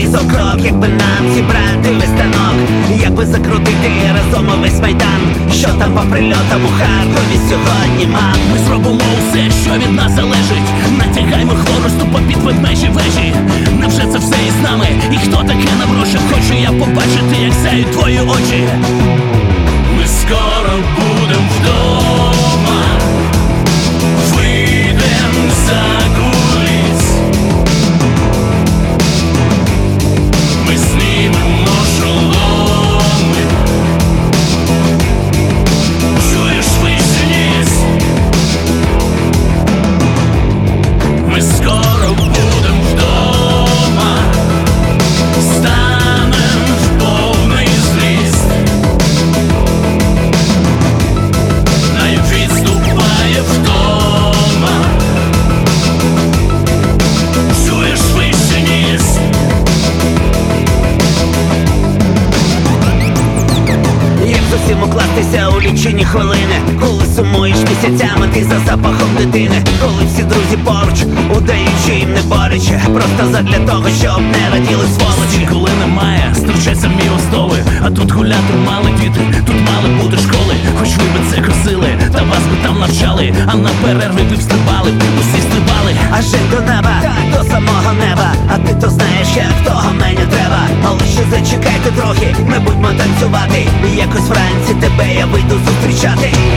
нарізав крок, якби нам зібрати весь станок, якби закрутити разом увесь майдан. Що там по прильотам у Харкові сьогодні, мам? Ми зробимо усе, що від нас залежить. Натягаймо хворосту попід ведмежі вежі. Невже це все із нами? І хто таке наброшив? Хочу я побачити, як сяють твої очі. Ми скоро будем вдома, вийдем за куліс. Ми знімемо шоломи. Чуєш, вище ніс? Ми скоро будем вдома, станем в повний зріст. Навіть відступає вдома. Чуєш, вище ніс? Як з усім укластися у лічені хвилини, коли сумуєш місяцями ти за запахом дитини, коли всі друзі поруч, удаючи їм не борючи, просто задля того, щоб не раділи сволочі. Коли немає, стовчаться мілостови. А тут гуляти мали діти, тут мали бути школи. Хоч ви би це косили, та вас би там навчали. А на перерви ви встрибали, усі стрибали. А жить до неба, до самого неба. А ти то знаєш, як того мені треба. Але ще зачекайте трохи, ми будемо танцювати. І якось вранці тебе я вийду зустрічати.